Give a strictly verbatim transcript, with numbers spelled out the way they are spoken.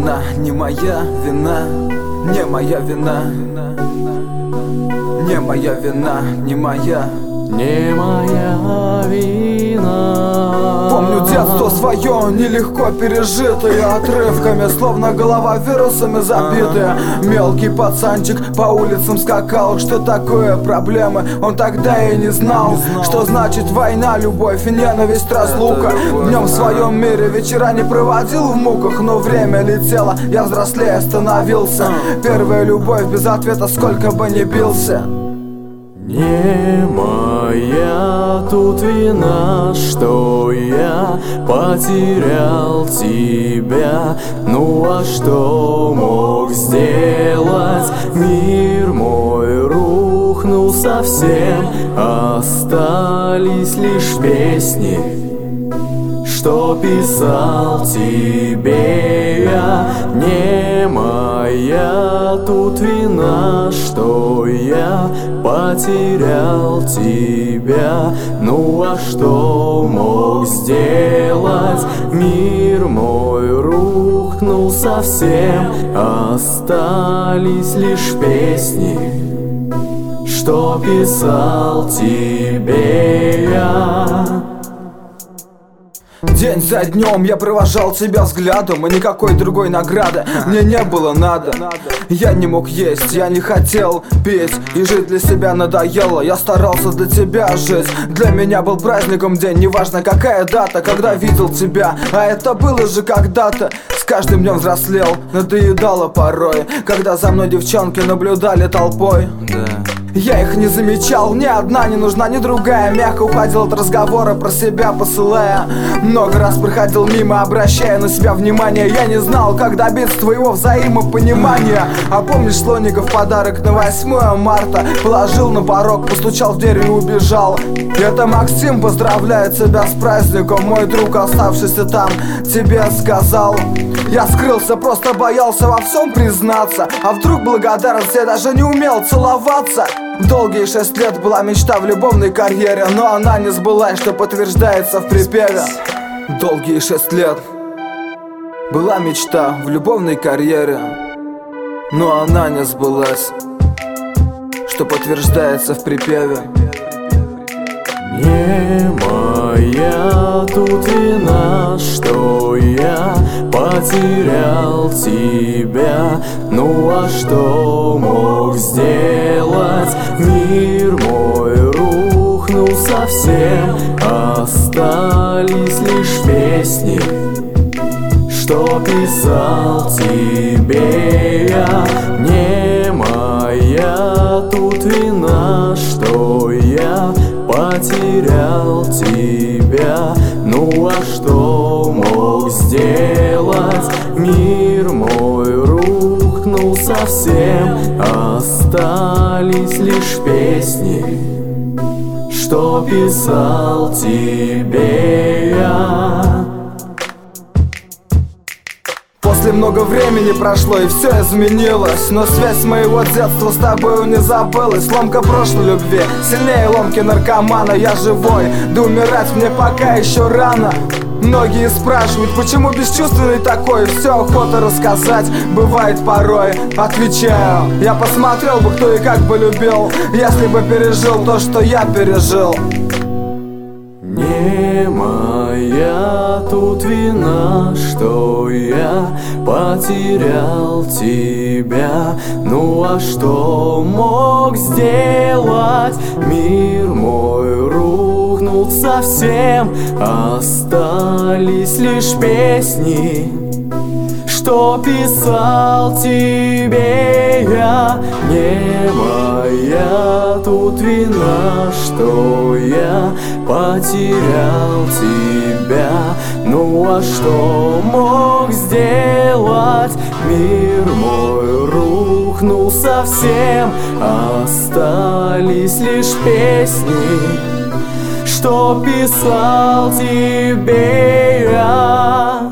вина, не моя вина, не моя вина, не моя вина, не моя, не моя вина. Помню детство свое, нелегко пережитое, отрывками, словно голова вирусами забитая. Мелкий пацанчик по улицам скакал. Что такое проблемы, он тогда и не знал. Что значит война, любовь и ненависть, разлука. Днем в своем мире вечера не проводил в муках, но время летело, я взрослее становился. Первая любовь без ответа, сколько бы ни бился. Не моя тут вина, что я потерял тебя. Ну а что мог сделать? Мир мой рухнул совсем, остались лишь песни, что писал тебе я. Не моя тут вина, что я потерял тебя. Ну а что мог сделать? Мир мой рухнул совсем, остались лишь песни, что писал тебе я. День за днем я провожал тебя взглядом, и никакой другой награды мне не было надо. Я не мог есть, я не хотел петь, и жить для себя надоело. Я старался для тебя жить, для меня был праздником день, неважно какая дата, когда видел тебя. А это было же когда-то. С каждым днем взрослел, надоедало порой, когда за мной девчонки наблюдали толпой. Я их не замечал, ни одна не нужна, ни другая. Мягко уходил от разговора, про себя посылая. Много раз проходил мимо, обращая на себя внимание. Я не знал, как добиться твоего взаимопонимания. А помнишь, слоников подарок на восьмое марта положил на порог, постучал в дверь и убежал. Это Максим поздравляет тебя с праздником, мой друг, оставшийся там, тебе сказал. Я скрылся, просто боялся во всем признаться. А вдруг благодарность, я даже не умел целоваться. Долгие шесть лет была мечта в любовной карьере, но она не сбылась, что подтверждается в припеве. Долгие шесть лет была мечта в любовной карьере, но она не сбылась, что подтверждается в припеве. Не моя тут вина, что я потерял тебя. Ну а что мог сделать? Мир мой рухнул совсем, остались лишь песни, что писал тебе я. Не моя тут вина, что я потерял тебя. Ну а что мог сделать? Мир мой рухнул совсем, остались лишь песни, что писал тебе я. После много времени прошло и все изменилось, но связь моего детства с тобою не забылась. Ломка прошлой любви сильнее ломки наркомана. Я живой, да умирать мне пока еще рано. Многие спрашивают, почему бесчувственный такой. Все охота рассказать, бывает порой. Отвечаю, я посмотрел бы, кто и как бы любил, если бы пережил то, что я пережил. Не моя тут вина, что я потерял тебя. Ну а что мог сделать? Мир мой рухнул совсем, остались лишь песни, что писал тебе я. Не моя тут вина, что я потерял тебя. Ну а что мог сделать? Мир мой рухнул совсем, остались лишь песни, что писал тебе я.